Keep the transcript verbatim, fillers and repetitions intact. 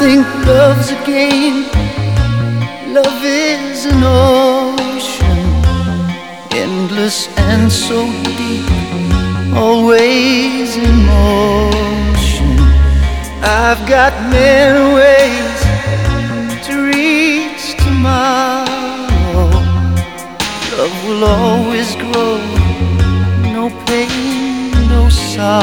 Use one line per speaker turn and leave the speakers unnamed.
think love's a game. Love is an ocean, endless and so deep, always in motion. I've got many ways to reach tomorrow. Love will always grow